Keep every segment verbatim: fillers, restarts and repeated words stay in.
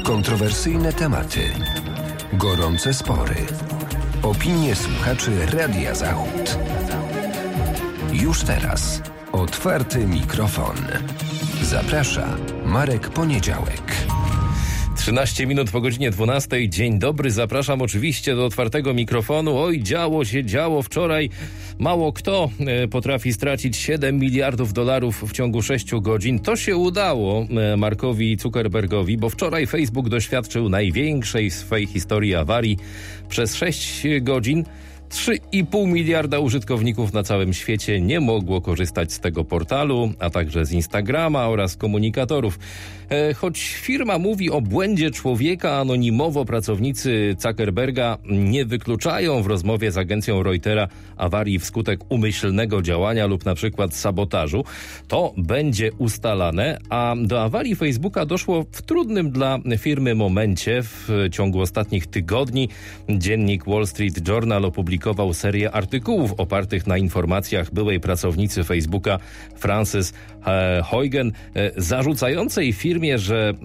Kontrowersyjne tematy, gorące spory, opinie słuchaczy Radia Zachód. Już teraz otwarty mikrofon. Zaprasza Marek Poniedziałek. trzynaście minut po godzinie dwunastej. Dzień dobry, zapraszam oczywiście do otwartego mikrofonu. Oj, działo się, działo wczoraj. Mało kto potrafi stracić siedem miliardów dolarów w ciągu sześciu godzin. To się udało Markowi Zuckerbergowi, bo wczoraj Facebook doświadczył największej w swej historii awarii. Przez sześć godzin trzy i pół miliarda użytkowników na całym świecie nie mogło korzystać z tego portalu, a także z Instagrama oraz komunikatorów. E, choć firma mówi o błędzie człowieka, anonimowo pracownicy Zuckerberga nie wykluczają w rozmowie z agencją Reutera awarii wskutek umyślnego działania lub na przykład sabotażu. To będzie ustalane, a do awarii Facebooka doszło w trudnym dla firmy momencie. W ciągu ostatnich tygodni dziennik Wall Street Journal opublikował serię artykułów opartych na informacjach byłej pracownicy Facebooka Frances Haugen, zarzucającej firmie, że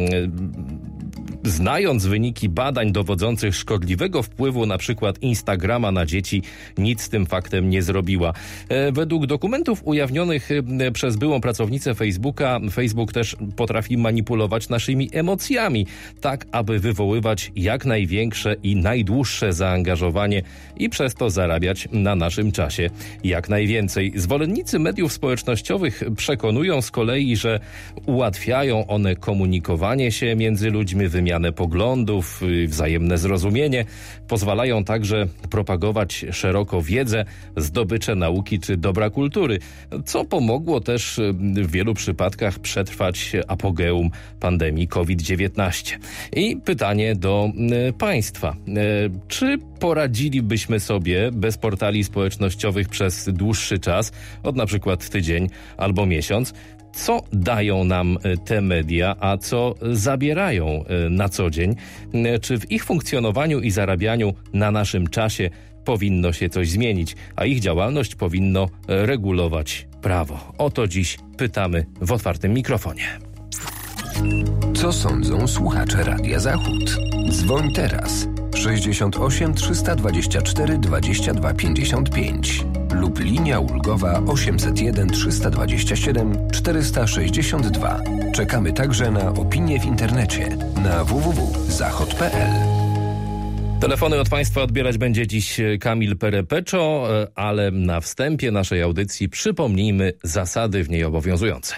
znając wyniki badań dowodzących szkodliwego wpływu na przykład Instagrama na dzieci, nic z tym faktem nie zrobiła. Według dokumentów ujawnionych przez byłą pracownicę Facebooka, Facebook też potrafi manipulować naszymi emocjami, tak aby wywoływać jak największe i najdłuższe zaangażowanie i przez to zarabiać na naszym czasie jak najwięcej. Zwolennicy mediów społecznościowych przekonują z kolei, że ułatwiają one komunikowanie się między ludźmi, wymianę poglądów, wzajemne zrozumienie. Pozwalają także propagować szeroko wiedzę, zdobycze nauki czy dobra kultury, co pomogło też w wielu przypadkach przetrwać apogeum pandemii kowid dziewiętnaście. I pytanie do państwa. Czy poradzilibyśmy sobie bez portali społecznościowych przez dłuższy czas, od na przykład tydzień albo miesiąc? Co dają nam te media, a co zabierają na co dzień? Czy w ich funkcjonowaniu i zarabianiu na naszym czasie powinno się coś zmienić, a ich działalność powinno regulować prawo? O to dziś pytamy w otwartym mikrofonie. Co sądzą słuchacze Radia Zachód? Dzwoń teraz sześćdziesiąt osiem trzysta dwadzieścia cztery dwadzieścia dwa pięćdziesiąt pięć lub linia ulgowa osiemset jeden trzysta dwadzieścia siedem czterysta sześćdziesiąt dwa. Czekamy także na opinie w internecie na w w w kropka zachod kropka p l. Telefony od Państwa odbierać będzie dziś Kamil Perepeczo, ale na wstępie naszej audycji przypomnijmy zasady w niej obowiązujące.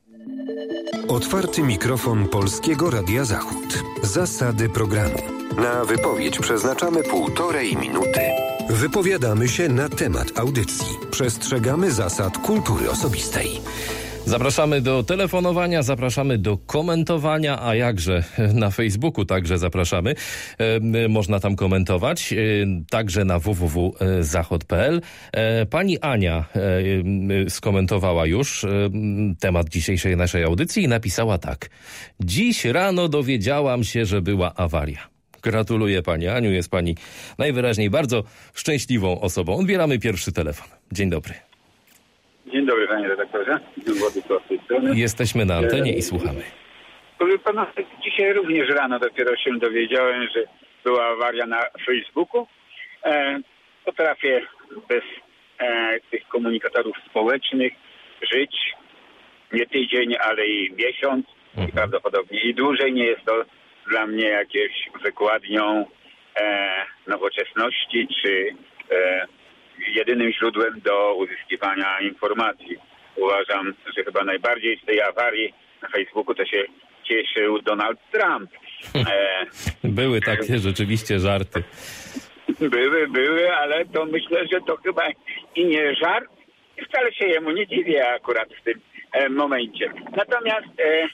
Otwarty mikrofon Polskiego Radia Zachód. Zasady programu. Na wypowiedź przeznaczamy półtorej minuty. Wypowiadamy się na temat audycji. Przestrzegamy zasad kultury osobistej. Zapraszamy do telefonowania, zapraszamy do komentowania, a jakże na Facebooku także zapraszamy. E, można tam komentować, e, także na w w w kropka zachod kropka p l. E, pani Ania e, skomentowała już e, temat dzisiejszej naszej audycji i napisała tak. Dziś rano dowiedziałam się, że była awaria. Gratuluję Pani Aniu, jest Pani najwyraźniej bardzo szczęśliwą osobą. Odbieramy pierwszy telefon. Dzień dobry. Dzień dobry, panie redaktorze. Władysław z tej strony. Jesteśmy na antenie i słuchamy. Proszę pana, dzisiaj również rano dopiero się dowiedziałem, że była awaria na Facebooku. E, potrafię bez e, tych komunikatorów społecznych żyć nie tydzień, ale i miesiąc mhm. i prawdopodobnie i dłużej. Nie jest to dla mnie jakieś wykładnią e, nowoczesności czy e, jedynym źródłem do uzyskiwania informacji. Uważam, że chyba najbardziej z tej awarii na Facebooku to się cieszył Donald Trump. E, były takie rzeczywiście żarty. Były, były, ale to myślę, że to chyba i nie żart. I wcale się jemu nie dziwię akurat w tym e, momencie. Natomiast e,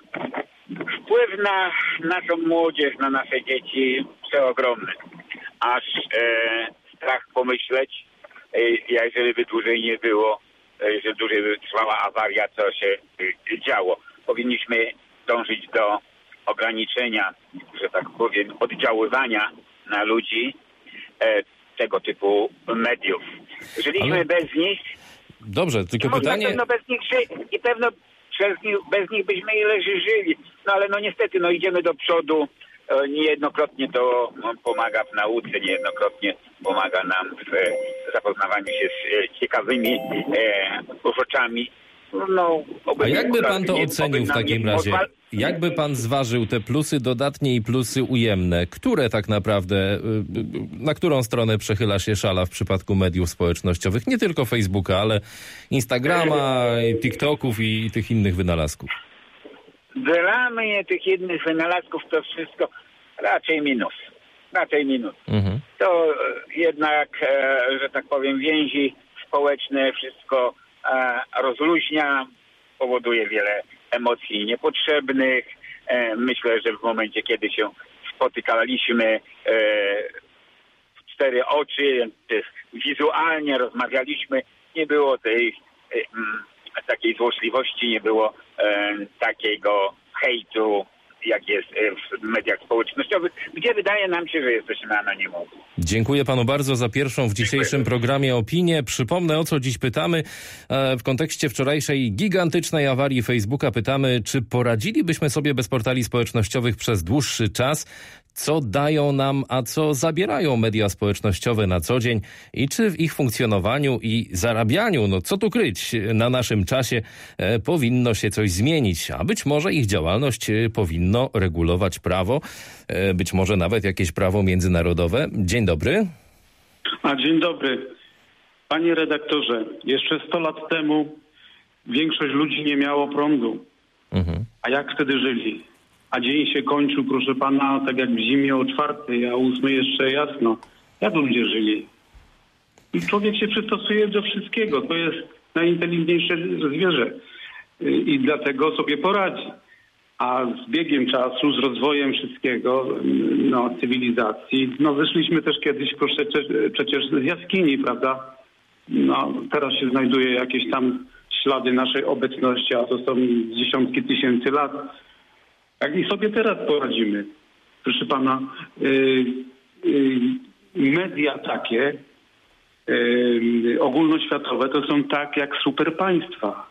wpływ na naszą młodzież, na nasze dzieci przeogromny. Aż e, strach pomyśleć, jeżeli by dłużej nie było, jeżeli dłużej by trwała awaria, co się działo. Powinniśmy dążyć do ograniczenia, że tak powiem, oddziaływania na ludzi e, tego typu mediów. Żyliśmy Ale... bez nich. Dobrze, tylko I pytanie... Pewno bez nich ży... I pewno przez nich, bez nich byśmy ile żyli. No ale no niestety, no idziemy do przodu. Niejednokrotnie to pomaga w nauce, niejednokrotnie pomaga nam w zapoznawaniu się z ciekawymi e, rzeczami. No, A jakby pan to ocenił w takim razie? Jakby pan zważył te plusy dodatnie i plusy ujemne? Które tak naprawdę, na którą stronę przechyla się szala w przypadku mediów społecznościowych? Nie tylko Facebooka, ale Instagrama, TikToków i tych innych wynalazków. Dla mnie tych innych wynalazków to wszystko raczej minus. Raczej minus. Mhm. To jednak, że tak powiem, więzi społeczne wszystko rozluźnia, powoduje wiele emocji niepotrzebnych. Myślę, że w momencie, kiedy się spotykaliśmy w cztery oczy, wizualnie rozmawialiśmy, nie było tej takiej złośliwości, nie było takiego hejtu, jak jest w mediach społecznościowych, gdzie wydaje nam się, że jesteśmy anonimowi. Dziękuję panu bardzo za pierwszą w dzisiejszym programie opinię. Przypomnę, o co dziś pytamy. W kontekście wczorajszej gigantycznej awarii Facebooka pytamy, czy poradzilibyśmy sobie bez portali społecznościowych przez dłuższy czas? Co dają nam, a co zabierają media społecznościowe na co dzień i czy w ich funkcjonowaniu i zarabianiu, no co tu kryć, na naszym czasie e, powinno się coś zmienić, a być może ich działalność e, powinno regulować prawo, e, być może nawet jakieś prawo międzynarodowe. Dzień dobry. A dzień dobry. Panie redaktorze, jeszcze sto lat temu większość ludzi nie miało prądu. Mhm. A jak wtedy żyli? A dzień się kończył, proszę pana, tak jak w zimie o czwartej, a o ósmej jeszcze jasno. Jak ludzie żyli? I człowiek się przystosuje do wszystkiego. To jest najinteligentniejsze zwierzę. I dlatego sobie poradzi. A z biegiem czasu, z rozwojem wszystkiego, no, cywilizacji, no wyszliśmy też kiedyś, proszę, przecież z jaskini, prawda? No, teraz się znajduje jakieś tam ślady naszej obecności, a to są dziesiątki tysięcy lat. Jak i sobie teraz poradzimy? Proszę pana, yy, yy, media takie yy, ogólnoświatowe to są tak jak super państwa.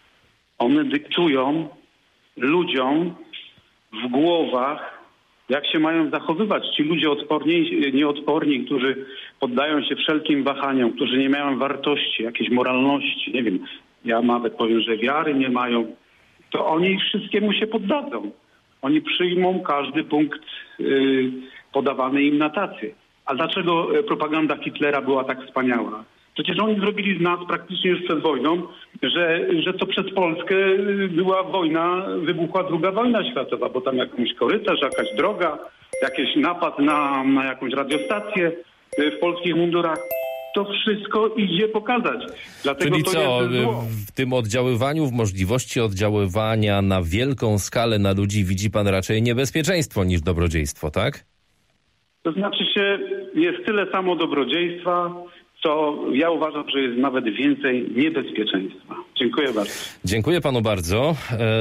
One dyktują ludziom w głowach, jak się mają zachowywać. Ci ludzie odporni, nieodporni, którzy poddają się wszelkim wahaniom, którzy nie mają wartości, jakiejś moralności, nie wiem, ja nawet powiem, że wiary nie mają, to oni wszystkiemu się poddadzą. Oni przyjmą każdy punkt y, podawany im na tacy. A dlaczego propaganda Hitlera była tak wspaniała? Przecież oni zrobili z nas praktycznie już przed wojną, że, że to przez Polskę była wojna, wybuchła druga wojna światowa, bo tam jakąś korytarz, jakaś droga, jakiś napad na, na jakąś radiostację w polskich mundurach. To wszystko idzie pokazać. Dlatego Czyli to co, jest zło. W tym oddziaływaniu, w możliwości oddziaływania na wielką skalę na ludzi widzi pan raczej niebezpieczeństwo niż dobrodziejstwo, tak? To znaczy się, jest tyle samo dobrodziejstwa, co ja uważam, że jest nawet więcej niebezpieczeństwa. Dziękuję bardzo. Dziękuję panu bardzo.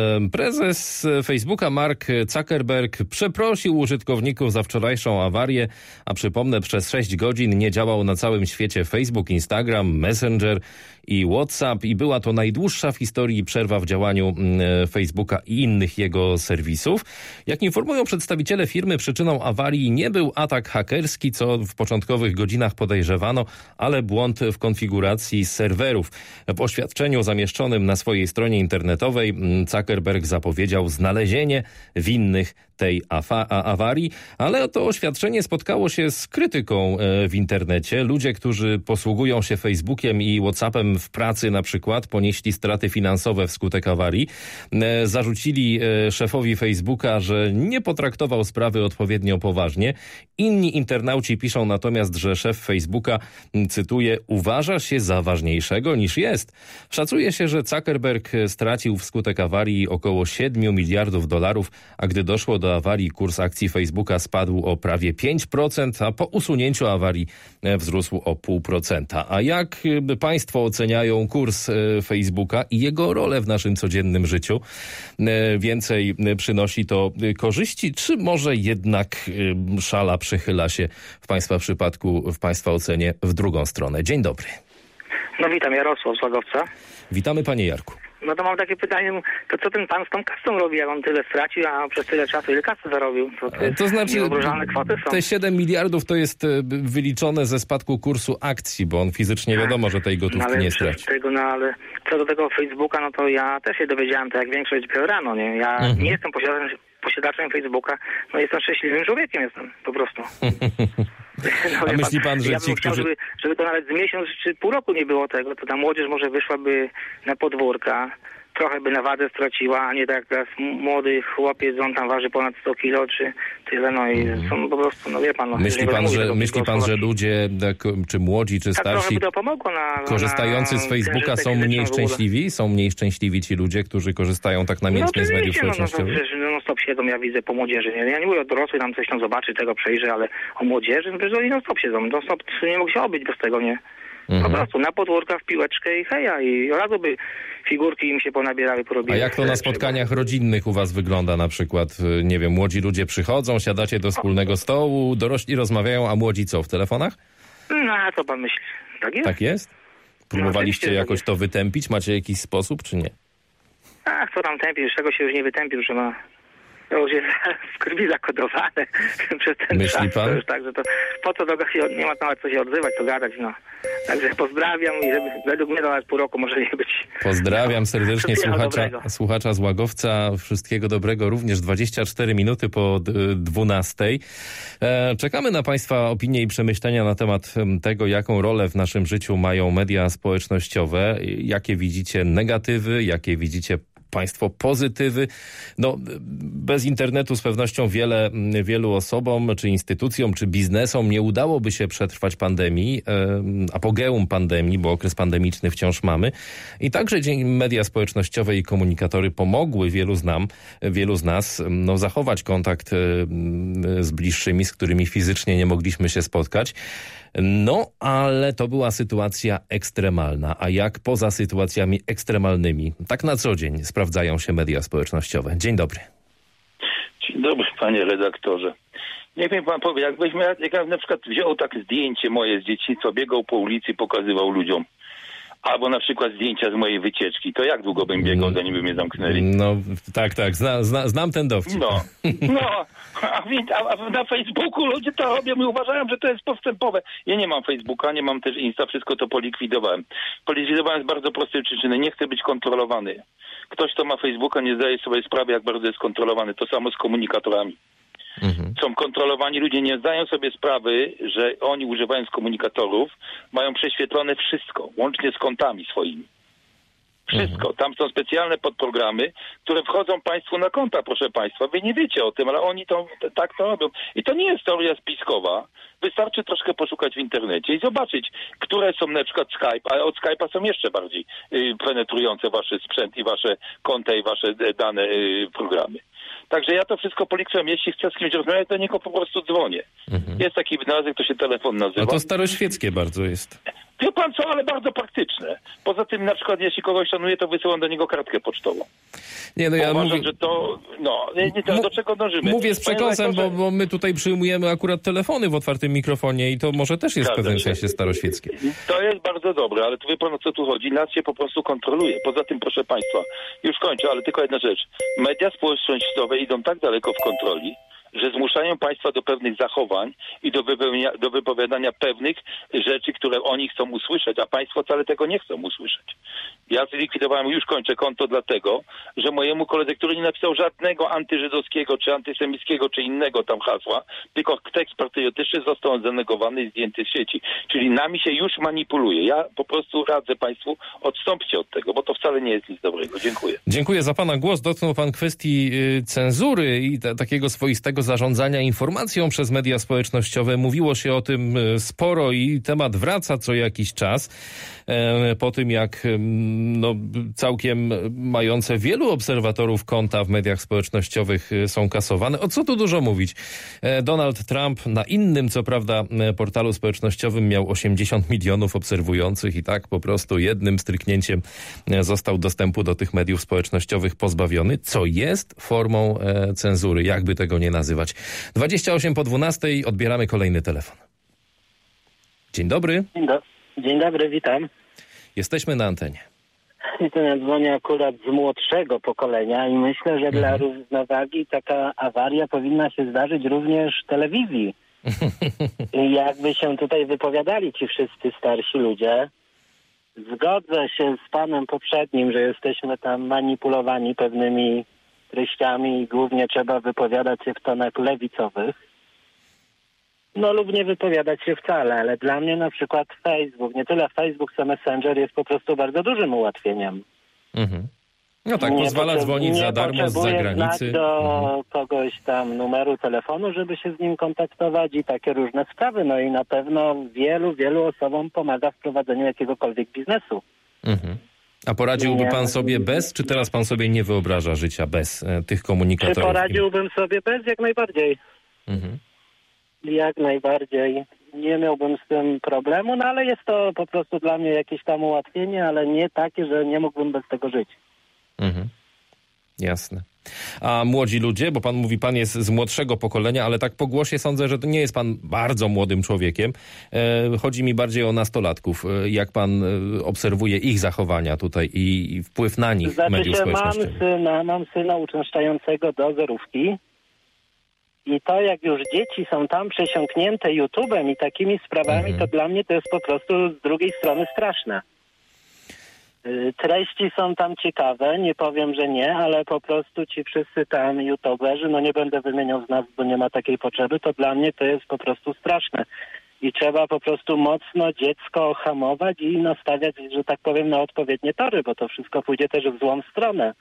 Prezes Facebooka Mark Zuckerberg przeprosił użytkowników za wczorajszą awarię, a przypomnę, przez sześć godzin nie działał na całym świecie Facebook, Instagram, Messenger i WhatsApp i była to najdłuższa w historii przerwa w działaniu Facebooka i innych jego serwisów. Jak informują przedstawiciele firmy, przyczyną awarii nie był atak hakerski, co w początkowych godzinach podejrzewano, ale błąd w konfiguracji serwerów. W oświadczeniu zamieszczonym na swojej stronie internetowej Zuckerberg zapowiedział znalezienie winnych tej afa- awarii, ale to oświadczenie spotkało się z krytyką w internecie. Ludzie, którzy posługują się Facebookiem i WhatsAppem w pracy na przykład, ponieśli straty finansowe wskutek awarii. Zarzucili szefowi Facebooka, że nie potraktował sprawy odpowiednio poważnie. Inni internauci piszą natomiast, że szef Facebooka, cytuję, uważa się za ważniejszego niż jest. Szacuje się, że Zuckerberg stracił wskutek awarii około siedem miliardów dolarów, a gdy doszło do awarii, kurs akcji Facebooka spadł o prawie pięć procent, a po usunięciu awarii wzrósł o pół procenta. A jak państwo oceniają kurs Facebooka i jego rolę w naszym codziennym życiu? Więcej przynosi to korzyści, czy może jednak szala przechyla się w państwa przypadku, w państwa ocenie w drugą stronę? Dzień dobry. No witam, Jarosław z Łagowca. Witamy panie Jarku. No to mam takie pytanie, to co ten pan z tą kasą robi, jak on tyle stracił, a przez tyle czasu ile kasy zarobił? To, to, to znaczy, niewyobrażalne kwoty są. Te siedem miliardów to jest wyliczone ze spadku kursu akcji, bo on fizycznie wiadomo, że tej gotówki no, ale nie straci. Tego, no ale co do tego Facebooka, no to ja też się dowiedziałem, tak jak większość dopiero rano, nie? Ja Mhm. nie jestem posiadaczem, posiadaczem Facebooka, no jestem szczęśliwym człowiekiem, jestem, po prostu. No, a myśli pan, że ja ci, bym chciał, którzy... żeby, żeby to nawet z miesiąc czy pół roku nie było tego, to ta młodzież może wyszłaby na podwórka, trochę by na wadze straciła, a nie tak jak teraz młody chłopiec, on tam waży ponad sto kilo, czy tyle, no i mm. są po prostu, no wie pan... No, myśli pan, że, myśli pan, że ludzie, tak, czy młodzi, czy tak, starsi, by to pomogło na, korzystający na z Facebooka są mniej szczęśliwi? Są mniej szczęśliwi ci ludzie, którzy korzystają tak namiętnie no, z mediów społecznościowych? No, no, no, no stop siedzą, ja widzę po młodzieży. Nie? Ja nie mówię o dorosłych, tam coś tam zobaczy, tego przejrzy, ale o młodzieży, no przecież oni no stop siedzą. No stop nie mógł się obyć bez tego, nie? Mhm. Po prostu na podwórkach w piłeczkę i heja. I od razu by figurki im się ponabierały, porobiły. A jak to na spotkaniach rodzinnych u was wygląda na przykład? Nie wiem, młodzi ludzie przychodzą, siadacie do wspólnego stołu, dorośli rozmawiają, a młodzi co, w telefonach? No, a co pan myśli? Tak jest? Tak jest? Próbowaliście no, jakoś tak to wytępić? Macie jakiś sposób, czy nie? Ach, co tam tępił? Z czego się już nie wytępił, że ma... To już jest w krwi zakodowane przez ten Myśli czas. pan? To już tak, że to po co do się, nie ma nawet co się odzywać, co gadać, no. Także pozdrawiam i żeby, według mnie to nawet pół roku może nie być. Pozdrawiam serdecznie słuchacza, dobrego. słuchacza z Łagowca. Wszystkiego dobrego, również dwadzieścia cztery minuty po dwunastej. Czekamy na państwa opinie i przemyślenia na temat tego, jaką rolę w naszym życiu mają media społecznościowe. Jakie widzicie negatywy, jakie widzicie państwo pozytywy. No, bez internetu z pewnością wiele, wielu osobom, czy instytucjom, czy biznesom nie udałoby się przetrwać pandemii, e, apogeum pandemii, bo okres pandemiczny wciąż mamy. I także dzięki media społecznościowe i komunikatory pomogły wielu z nam, wielu z nas no, zachować kontakt e, z bliższymi, z którymi fizycznie nie mogliśmy się spotkać. No, ale to była sytuacja ekstremalna. A jak poza sytuacjami ekstremalnymi? Tak na co dzień sprawdzają się media społecznościowe. Dzień dobry. Dzień dobry, panie redaktorze. Niech mi pan powie, jakbyś miał, jak ja na przykład wziął takie zdjęcie moje z dzieciństwa, biegał po ulicy, pokazywał ludziom, albo na przykład zdjęcia z mojej wycieczki, to jak długo bym biegał, zanim by mnie zamknęli? No, tak, tak, zna, zna, znam ten dowcip. No, no, a, a na Facebooku ludzie to robią i uważają, że to jest postępowe. Ja nie mam Facebooka, nie mam też Insta, wszystko to polikwidowałem. Polikwidowałem z bardzo prostej przyczyny, nie chcę być kontrolowany. Ktoś, kto ma Facebooka, nie zdaje sobie sprawy, jak bardzo jest kontrolowany. To samo z komunikatorami. Mhm. Są kontrolowani ludzie, nie zdają sobie sprawy, że oni używając komunikatorów mają prześwietlone wszystko, łącznie z kontami swoimi. Wszystko. Mhm. Tam są specjalne podprogramy, które wchodzą państwu na konta, proszę państwa. Wy nie wiecie o tym, ale oni to tak to robią. I to nie jest teoria spiskowa. Wystarczy troszkę poszukać w internecie i zobaczyć, które są na przykład Skype, a od Skype'a są jeszcze bardziej y, penetrujące wasze sprzęt i wasze konta i wasze dane y, programy. Także ja to wszystko policzyłem. Jeśli chcę z kimś rozmawiać, to niech po prostu dzwonię. Mhm. Jest taki wynalazek, to się telefon nazywa. No to staroświeckie bardzo jest. Wie pan co, ale bardzo praktyczne. Poza tym na przykład jeśli kogoś szanuje, to wysyłam do niego kartkę pocztową. Nie, no ja uważam, mówię... że to, no, nie, nie, to, do czego dążymy? Mówię z przekąsem, bo, bo my tutaj przyjmujemy akurat telefony w otwartym mikrofonie i to może też jest w pewnym sensie staroświeckie. To jest bardzo dobre, ale tu wie pan o co tu chodzi. Nas się po prostu kontroluje. Poza tym, proszę państwa, już kończę, ale tylko jedna rzecz. Media społecznościowe idą tak daleko w kontroli, że zmuszają państwa do pewnych zachowań i do, wypełnia, do wypowiadania pewnych rzeczy, które oni chcą usłyszeć, a państwo wcale tego nie chcą usłyszeć. Ja zlikwidowałem, już kończę konto dlatego, że mojemu koledze, który nie napisał żadnego antyżydowskiego, czy antysemickiego, czy innego tam hasła, tylko tekst patriotyczny został zanegowany i zdjęty z sieci. Czyli nami się już manipuluje. Ja po prostu radzę państwu, odstąpcie od tego, bo to wcale nie jest nic dobrego. Dziękuję. Dziękuję za pana głos. Dotknął pan kwestii y, cenzury i ta, takiego swoistego zarządzania informacją przez media społecznościowe. Mówiło się o tym sporo i temat wraca co jakiś czas. E, po tym jak no, całkiem mające wielu obserwatorów konta w mediach społecznościowych są kasowane. O co tu dużo mówić? E, Donald Trump na innym, co prawda, portalu społecznościowym miał osiemdziesiąt milionów obserwujących i tak po prostu jednym stryknięciem został dostępu do tych mediów społecznościowych pozbawiony, co jest formą e, cenzury, jakby tego nie nazywać. dwadzieścia osiem po dwunastej, odbieramy kolejny telefon. Dzień dobry. Dzień, do- Dzień dobry, witam. Jesteśmy na antenie. I to ja dzwonię akurat z młodszego pokolenia i myślę, że mhm. dla równowagi taka awaria powinna się zdarzyć również w telewizji. I jakby się tutaj wypowiadali ci wszyscy starsi ludzie, zgodzę się z panem poprzednim, że jesteśmy tam manipulowani pewnymi treściami i głównie trzeba wypowiadać się w tonach lewicowych. No lub nie wypowiadać się wcale, ale dla mnie na przykład Facebook, nie tyle Facebook, co Messenger jest po prostu bardzo dużym ułatwieniem. Mhm. No tak, nie pozwala dzwonić za darmo z zagranicy. Nie do mhm. kogoś tam numeru telefonu, żeby się z nim kontaktować i takie różne sprawy. No i na pewno wielu, wielu osobom pomaga w prowadzeniu jakiegokolwiek biznesu. Mhm. A poradziłby pan sobie bez, czy teraz pan sobie nie wyobraża życia bez e, tych komunikatorów? Czy poradziłbym sobie bez? Jak najbardziej. Mhm. Jak najbardziej. Nie miałbym z tym problemu, no ale jest to po prostu dla mnie jakieś tam ułatwienie, ale nie takie, że nie mógłbym bez tego żyć. Mhm. Jasne. A młodzi ludzie, bo pan mówi, pan jest z młodszego pokolenia, ale tak po głosie sądzę, że to nie jest pan bardzo młodym człowiekiem. E, chodzi mi bardziej o nastolatków. E, jak pan e, obserwuje ich zachowania tutaj i, i wpływ na nich znaczy mediów się, społecznościowych? Mam syna, mam syna uczęszczającego do zerówki i to jak już dzieci są tam przesiąknięte YouTube'em i takimi sprawami, mhm. to dla mnie to jest po prostu z drugiej strony straszne. Treści są tam ciekawe, nie powiem, że nie, ale po prostu ci wszyscy tam youtuberzy, no nie będę wymieniał z nas, bo nie ma takiej potrzeby, to dla mnie to jest po prostu straszne. I trzeba po prostu mocno dziecko hamować i nastawiać, że tak powiem, na odpowiednie tory, bo to wszystko pójdzie też w złą stronę.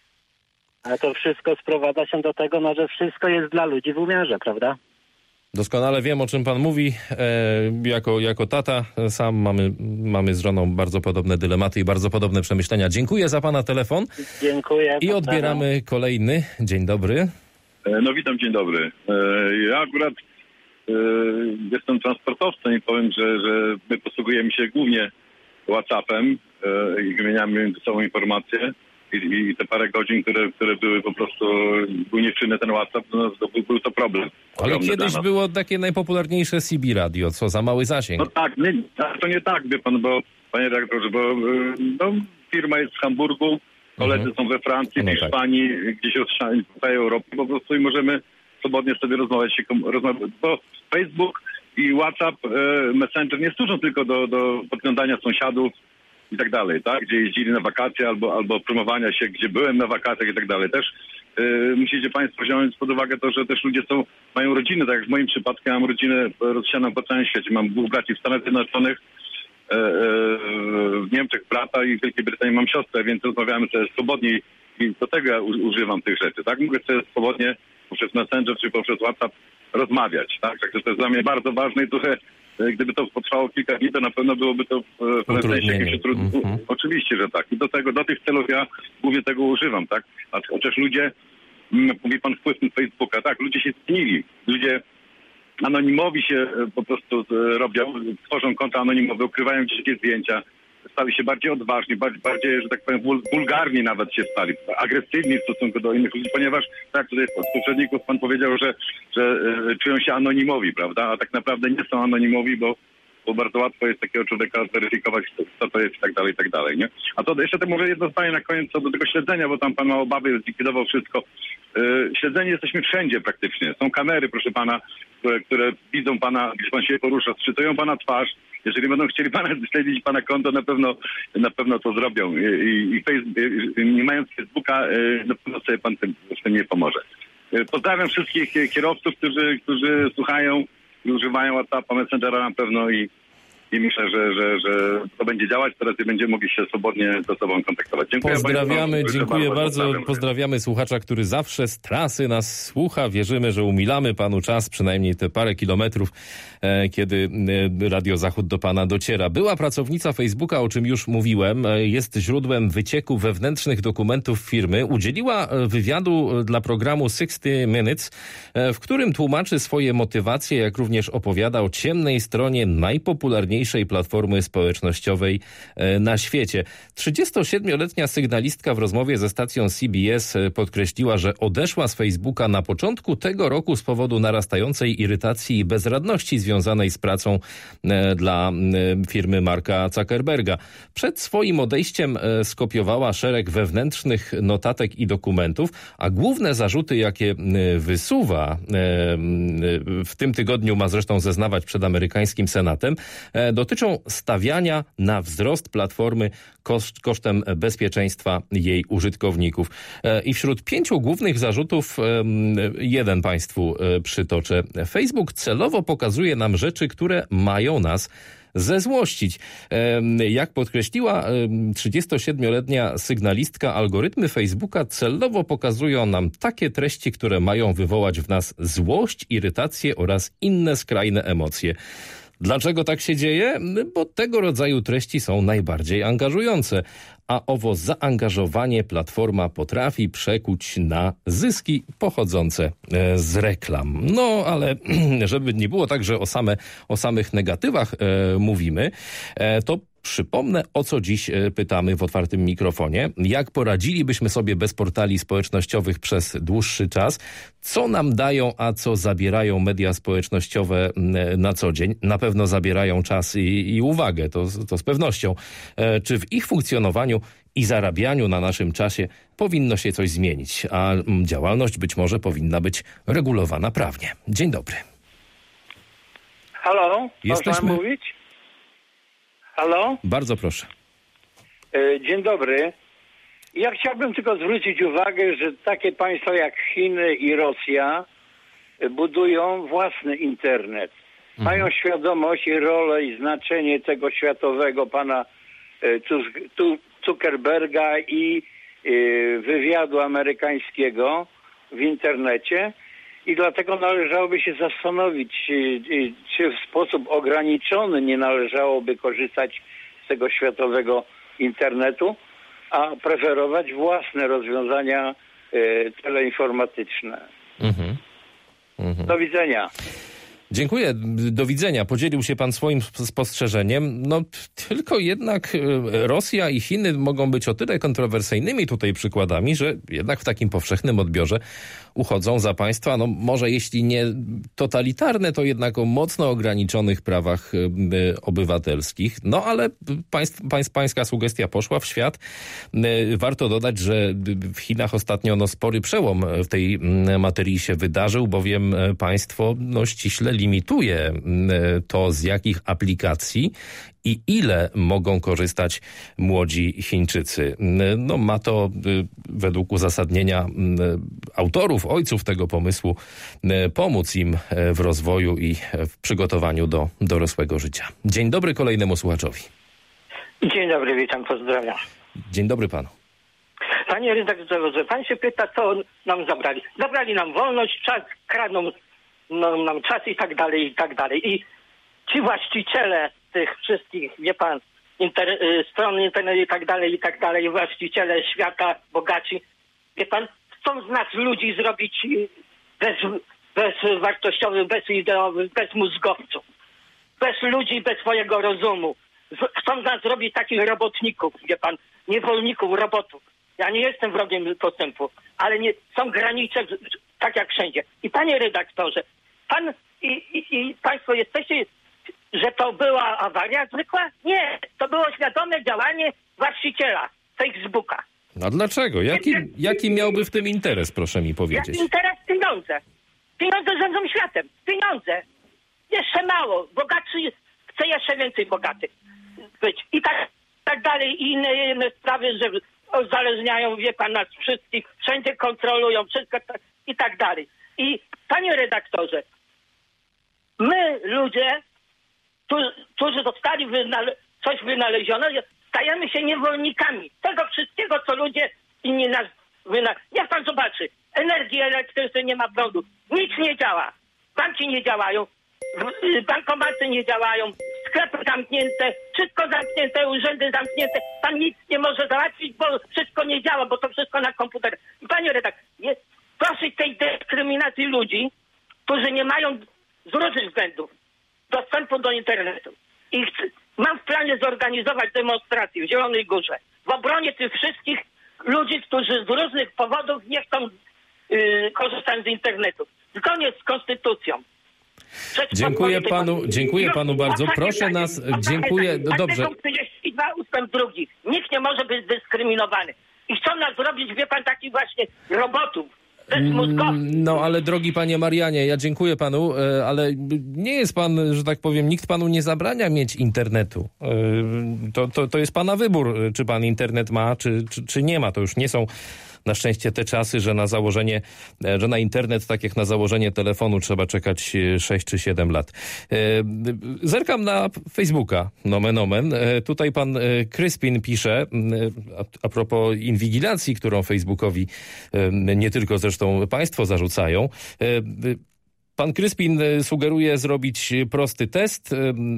A to wszystko sprowadza się do tego, no, że wszystko jest dla ludzi w umiarze, prawda? Doskonale wiem, o czym pan mówi. E, jako, jako tata sam mamy, mamy z żoną bardzo podobne dylematy i bardzo podobne przemyślenia. Dziękuję za pana telefon. Dziękuję. I odbieramy kolejny. Dzień dobry. No witam, dzień dobry. Ja akurat e, jestem transportowcem i powiem, że, że my posługujemy się głównie WhatsAppem e, i wymieniamy między sobą informacje. I, I te parę godzin, które, które były po prostu, był nieczynny ten WhatsApp, no, to był, był to problem. Ale kiedyś było takie najpopularniejsze C B radio, co za mały zasięg. No tak, nie, to nie tak, wie pan, bo panie redaktorze, bo no, firma jest w Hamburgu, koledzy mhm. są we Francji, no w Hiszpanii, tak. gdzieś od całej Europy po prostu i możemy swobodnie sobie rozmawiać, się, rozmawiać bo Facebook i WhatsApp, e, Messenger nie służą tylko do, do podglądania sąsiadów, i tak dalej, tak? Gdzie jeździli na wakacje albo, albo promowania się, gdzie byłem na wakacjach i tak dalej. Też yy, musicie państwo wziąć pod uwagę to, że też ludzie są, mają rodziny, tak jak w moim przypadku, ja mam rodzinę rozsianą po całym świecie. Mam dwóch braci w Stanach Zjednoczonych, yy, yy, w Niemczech brata i w Wielkiej Brytanii mam siostrę, więc rozmawiamy sobie swobodnie i do tego ja u, używam tych rzeczy, tak? Mogę sobie swobodnie poprzez Messenger czy poprzez WhatsApp rozmawiać, tak? Także to jest dla mnie bardzo ważne i trochę gdyby to potrwało kilka dni, to na pewno byłoby to w pewnym sensie jakieś trudne. Mm-hmm. Oczywiście, że tak. I do tego, do tych celów ja głównie tego używam, tak? A chociaż ludzie, mówi pan wpływ na Facebooka, tak, ludzie się zmienili. Ludzie anonimowi się po prostu robią, tworzą konta anonimowe, ukrywają gdzieś jakieś zdjęcia, stali się bardziej odważni, bardziej, bardziej, że tak powiem, wulgarni nawet się stali, agresywni w stosunku do innych ludzi, ponieważ, tak, tutaj z poprzedników pan powiedział, że, że e, czują się anonimowi, prawda, a tak naprawdę nie są anonimowi, bo, bo bardzo łatwo jest takiego człowieka zweryfikować, co to jest i tak dalej, i tak dalej, nie? A to jeszcze to może jedno zdanie na koniec co do tego śledzenia, bo tam pan ma obawy, zlikwidował wszystko. E, śledzenie jesteśmy wszędzie praktycznie. Są kamery, proszę pana, które, które widzą pana, gdzie pan się porusza, sczytują pana twarz. Jeżeli będą chcieli pana śledzić pana konto, na pewno na pewno to zrobią. I, i, i Facebook, nie mając Facebooka, na pewno sobie pan tym, w tym nie pomoże. Pozdrawiam wszystkich kierowców, którzy, którzy słuchają i używają WhatsAppa, Messengera na pewno i I myślę, że, że, że to będzie działać. Teraz będziemy mogli się swobodnie ze sobą kontaktować. Dziękuję Pozdrawiamy, bardzo, dziękuję bardzo. bardzo. Pozdrawiam. Pozdrawiamy słuchacza, który zawsze z trasy nas słucha. Wierzymy, że umilamy panu czas, przynajmniej te parę kilometrów, e, kiedy e, Radio Zachód do pana dociera. Była pracownica Facebooka, o czym już mówiłem, e, jest źródłem wycieku wewnętrznych dokumentów firmy. Udzieliła wywiadu dla programu sixty minutes, e, w którym tłumaczy swoje motywacje, jak również opowiada o ciemnej stronie najpopularniejszej najważniejszej platformy społecznościowej na świecie. trzydziestosiedmioletnia sygnalistka w rozmowie ze stacją C B S podkreśliła, że odeszła z Facebooka na początku tego roku z powodu narastającej irytacji i bezradności związanej z pracą dla firmy Marka Zuckerberga. Przed swoim odejściem skopiowała szereg wewnętrznych notatek i dokumentów, a główne zarzuty, jakie wysuwa, w tym tygodniu ma zresztą zeznawać przed amerykańskim Senatem, dotyczą stawiania na wzrost platformy koszt, kosztem bezpieczeństwa jej użytkowników. I wśród pięciu głównych zarzutów jeden państwu przytoczę. Facebook celowo pokazuje nam rzeczy, które mają nas zezłościć. Jak podkreśliła trzydziestosiedmioletnia sygnalistka, algorytmy Facebooka celowo pokazują nam takie treści, które mają wywołać w nas złość, irytację oraz inne skrajne emocje. Dlaczego tak się dzieje? Bo tego rodzaju treści są najbardziej angażujące, a owo zaangażowanie platforma potrafi przekuć na zyski pochodzące z reklam. No, ale żeby nie było tak, że o, same, o samych negatywach e, mówimy, e, to przypomnę, o co dziś pytamy w otwartym mikrofonie. Jak poradzilibyśmy sobie bez portali społecznościowych przez dłuższy czas? Co nam dają, a co zabierają media społecznościowe na co dzień? Na pewno zabierają czas i, i uwagę, to, to z pewnością. E, czy w ich funkcjonowaniu i zarabianiu na naszym czasie powinno się coś zmienić, a działalność być może powinna być regulowana prawnie? Dzień dobry. Halo? Jesteśmy... Można mówić? Halo? Bardzo proszę. Dzień dobry. Ja chciałbym tylko zwrócić uwagę, że takie państwa jak Chiny i Rosja budują własny internet. Mhm. Mają świadomość i rolę i znaczenie tego światowego pana Zuckerberga i wywiadu amerykańskiego w internecie. I dlatego należałoby się zastanowić, czy w sposób ograniczony nie należałoby korzystać z tego światowego internetu, a preferować własne rozwiązania y, teleinformatyczne. Mhm. Mhm. Do widzenia. Dziękuję. Do widzenia. Podzielił się pan swoim spostrzeżeniem. No tylko jednak Rosja i Chiny mogą być o tyle kontrowersyjnymi tutaj przykładami, że jednak w takim powszechnym odbiorze uchodzą za państwa, no może jeśli nie totalitarne, to jednak o mocno ograniczonych prawach obywatelskich. No ale państw, państw, pańska sugestia poszła w świat. Warto dodać, że w Chinach ostatnio no, spory przełom w tej materii się wydarzył, bowiem państwo no, ściśle limituje to, z jakich aplikacji i ile mogą korzystać młodzi Chińczycy. No, ma to według uzasadnienia autorów, ojców tego pomysłu pomóc im w rozwoju i w przygotowaniu do dorosłego życia. Dzień dobry kolejnemu słuchaczowi. Dzień dobry, witam, pozdrawiam. Dzień dobry panu. Panie redaktorze, pan się pyta, co nam zabrali. Zabrali nam wolność, czas, kradną no, nam czas i tak dalej, i tak dalej. I ci właściciele tych wszystkich, wie pan, inter, stron internetu i tak dalej, i tak dalej, właściciele świata, bogaci, wie pan, chcą z nas ludzi zrobić bez, bezwartościowych, bezideowych, bez mózgowców, bez ludzi, bez swojego rozumu. Chcą z nas zrobić takich robotników, wie pan, niewolników, robotów. Ja nie jestem wrogiem postępu, ale nie, są granice tak jak wszędzie. I panie redaktorze, pan i, i, i państwo jesteście, że to była awaria zwykła? Nie, to było świadome działanie właściciela Facebooka. A dlaczego? Jaki, jaki miałby w tym interes, proszę mi powiedzieć? Jaki interes? Pieniądze. Pieniądze rządzą światem. Pieniądze. Jeszcze mało. Bogaczy chce jeszcze więcej bogatych być. I tak, tak dalej. I inne, inne sprawy, że uzależniają, wie pan, nas wszystkich. Wszędzie kontrolują. Wszystko i tak dalej. I panie redaktorze, my ludzie, którzy zostali wynale- coś wynaleziono, stajemy się niewolnikami tego wszystkiego, co ludzie inni nas wynaleźli. Niech pan zobaczy, energii elektrycznej nie ma prądu, nic nie działa, banki nie działają, bankomaty nie działają, sklepy zamknięte, wszystko zamknięte, urzędy zamknięte, pan nic nie może załatwić, bo wszystko nie działa, bo to wszystko na komputerze. Panie redaktor, dosyć tej dyskryminacji ludzi, którzy nie mają z różnych względów dostępu do internetu. i chcę, mam w planie zorganizować demonstrację w Zielonej Górze w obronie tych wszystkich ludzi, którzy z różnych powodów nie chcą yy, korzystać z internetu. Zgodnie z konstytucją. Dziękuję panu, dziękuję panu bardzo. Proszę nas, dziękuję, no dobrze. trzydzieści dwa ustęp drugi. Nikt nie może być dyskryminowany. I chcą nas zrobić, wie pan, takich właśnie robotów. No ale drogi panie Marianie, ja dziękuję panu, ale nie jest pan, że tak powiem, nikt panu nie zabrania mieć internetu. To, to, to jest pana wybór, czy pan internet ma, czy, czy, czy nie ma. To już nie są na szczęście te czasy, że na założenie, że na internet, tak jak na założenie telefonu, trzeba czekać sześć czy siedem lat. Zerkam na Facebooka, nomen omen. Tutaj pan Kryspin pisze, a, a propos inwigilacji, którą Facebookowi nie tylko zresztą państwo zarzucają. Pan Kryspin sugeruje zrobić prosty test.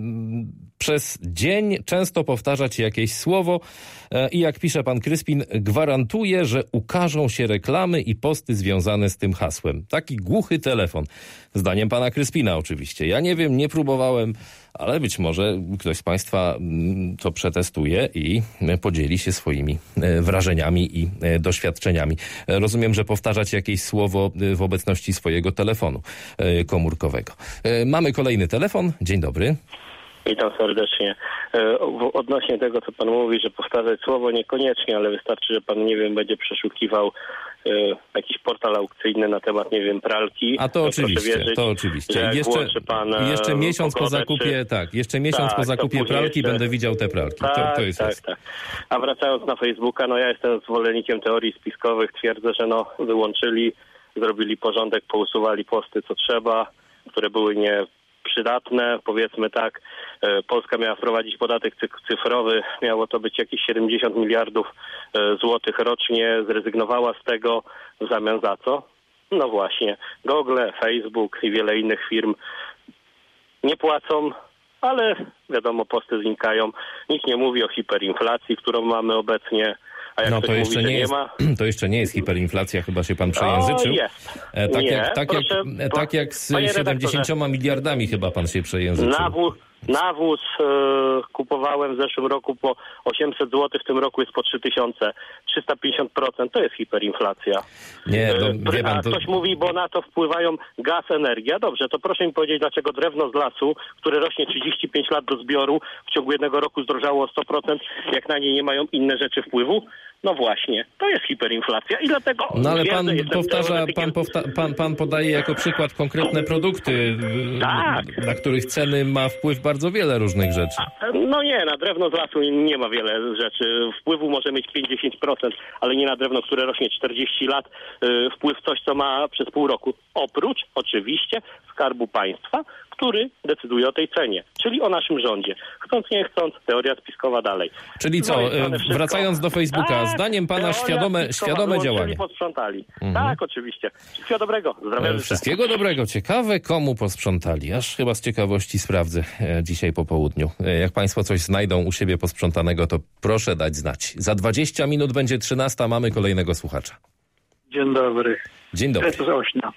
Przez dzień często powtarzać jakieś słowo i jak pisze pan Kryspin, gwarantuje, że ukażą się reklamy i posty związane z tym hasłem. Taki głuchy telefon. Zdaniem pana Kryspina oczywiście. Ja nie wiem, nie próbowałem, ale być może ktoś z państwa to przetestuje i podzieli się swoimi wrażeniami i doświadczeniami. Rozumiem, że powtarzać jakieś słowo w obecności swojego telefonu komórkowego. Mamy kolejny telefon. Dzień dobry. Witam serdecznie. Odnośnie tego, co pan mówi, że powtarzać słowo niekoniecznie, ale wystarczy, że pan, nie wiem, będzie przeszukiwał jakiś portal aukcyjny na temat, nie wiem, pralki. A to, to oczywiście, wierzyć, to oczywiście. Jeszcze, pan jeszcze miesiąc pogodę, po zakupie, czy... tak, jeszcze miesiąc tak, po zakupie pralki jeszcze... będę widział te pralki. Tak, to, to jest tak, tak. A wracając na Facebooka, no ja jestem zwolennikiem teorii spiskowych. Twierdzę, że no wyłączyli, zrobili porządek, pousuwali posty, co trzeba, które były nie przydatne, powiedzmy tak. Polska miała wprowadzić podatek cyfrowy, miało to być jakieś siedemdziesiąt miliardów złotych rocznie, zrezygnowała z tego, w zamian za co? No właśnie, Google, Facebook i wiele innych firm nie płacą, ale wiadomo, posty znikają. Nikt nie mówi o hiperinflacji, którą mamy obecnie. A jak no to jeszcze, mówi, nie nie jest, ma... to jeszcze nie jest hiperinflacja, chyba się pan przejęzyczył. O, jest. Tak, nie, jak, tak, jak, tak jak z siedemdziesięcioma miliardami chyba pan się przejęzyczył. Nawóz, nawóz e, kupowałem w zeszłym roku po osiemset złotych, w tym roku jest po trzy tysiące. trzysta pięćdziesiąt procent to jest hiperinflacja. Nie, to, e, wie pan, a to... ktoś mówi, bo na to wpływają gaz, energia. Dobrze, to proszę mi powiedzieć, dlaczego drewno z lasu, które rośnie trzydzieści pięć lat do zbioru, w ciągu jednego roku zdrożało o sto procent, jak na nie nie mają inne rzeczy wpływu? No właśnie, to jest hiperinflacja i dlatego... No ale pan powtarza, pan, powta pan, pan podaje jako przykład konkretne produkty, tak, na których ceny ma wpływ bardzo wiele różnych rzeczy. No nie, na drewno z lasu nie ma wiele rzeczy. Wpływu może mieć pięć do dziesięciu procent, ale nie na drewno, które rośnie czterdzieści lat. Wpływ coś, co ma przez pół roku. Oprócz oczywiście Skarbu Państwa, który decyduje o tej cenie, czyli o naszym rządzie. Chcąc, nie chcąc, teoria spiskowa dalej. Czyli co, no wracając do Facebooka, tak, zdaniem pana świadome, świadome działanie. Posprzątali. Mhm. Tak, oczywiście. Wszystkiego dobrego. Zdrowia. Wszystkiego dobrego. Ciekawe, komu posprzątali. Aż chyba z ciekawości sprawdzę dzisiaj po południu. Jak państwo coś znajdą u siebie posprzątanego, to proszę dać znać. Za dwadzieścia minut będzie trzynasta, mamy kolejnego słuchacza. Dzień dobry. Dzień dobry. To Ośnia.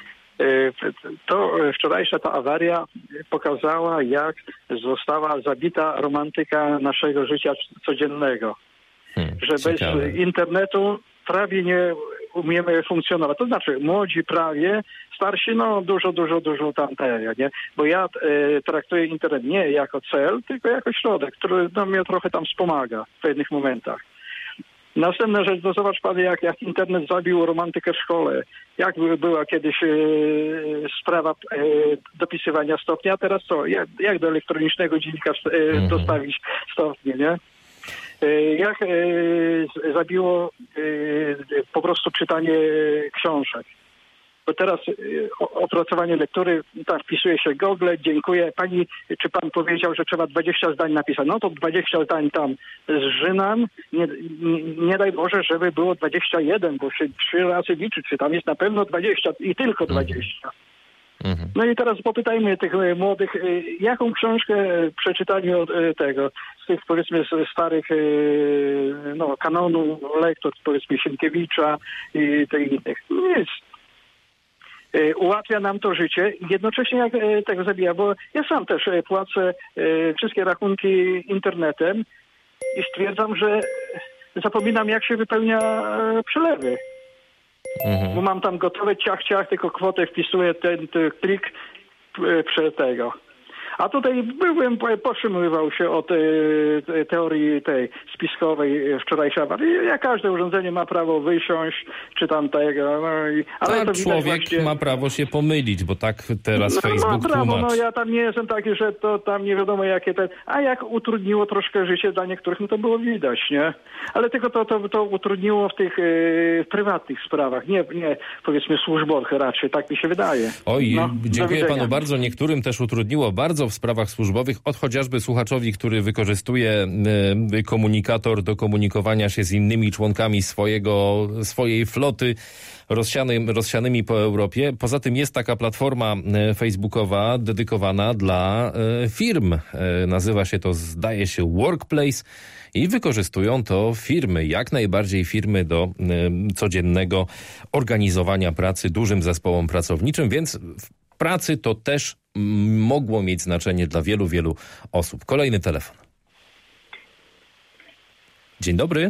To wczorajsza ta awaria pokazała, jak została zabita romantyka naszego życia codziennego. Hmm, że ciekawe. Bez internetu prawie nie umiemy funkcjonować. To znaczy młodzi prawie, starsi no dużo, dużo, dużo tam tego, nie? Bo ja e, traktuję internet nie jako cel, tylko jako środek, który no, mnie trochę tam wspomaga w pewnych momentach. Następna rzecz, to zobacz pan, jak, jak internet zabił romantykę w szkole. Jak była kiedyś e, sprawa e, dopisywania stopnia, a teraz co? Jak, jak do elektronicznego dziennika e, mhm. dostawić stopnie, nie? E, jak e, zabiło e, po prostu czytanie książek. Bo teraz o, opracowanie lektury, tak, wpisuje się Google, dziękuję. Pani, czy pan powiedział, że trzeba dwadzieścia zdań napisać? No to dwadzieścia zdań tam zżynam. Nie, nie, nie daj Boże, żeby było dwadzieścia jeden, bo się trzy razy liczy, czy tam jest na pewno dwadzieścia i tylko dwadzieścia. Mhm. No i teraz popytajmy tych młodych, jaką książkę przeczytali od tego, z tych powiedzmy starych no, kanonu lektur, powiedzmy Sienkiewicza i tych innych. No nic. ułatwia nam to życie i jednocześnie jak tego zabija, bo ja sam też płacę wszystkie rachunki internetem i stwierdzam, że zapominam, jak się wypełnia przelewy. Mhm. Bo mam tam gotowe ciach, ciach, tylko kwotę wpisuję ten, ten plik przed tego. A tutaj byłem, potrzymywał się od e, teorii tej spiskowej wczorajszej awarii. Jak każde urządzenie ma prawo wysiąść, czy tam tego. No i, ale tak, to człowiek właśnie... ma prawo się pomylić, bo tak teraz no, Facebook ma prawo, tłumaczy. no ja tam nie jestem taki, że to tam nie wiadomo jakie ten... A jak utrudniło troszkę życie dla niektórych, no to było widać, nie? Ale tylko to, to, to utrudniło w tych e, prywatnych sprawach, nie, nie powiedzmy służbowych raczej, tak mi się wydaje. Oj, no, dziękuję panu bardzo. Niektórym też utrudniło bardzo w sprawach służbowych, od chociażby słuchaczowi, który wykorzystuje y, komunikator do komunikowania się z innymi członkami swojego, swojej floty rozsianym, rozsianymi po Europie. Poza tym jest taka platforma y, facebookowa dedykowana dla y, firm. Y, nazywa się to, zdaje się, Workplace i wykorzystują to firmy, jak najbardziej firmy do y, codziennego organizowania pracy dużym zespołom pracowniczym, więc w pracy to też mogło mieć znaczenie dla wielu, wielu osób. Kolejny telefon. Dzień dobry.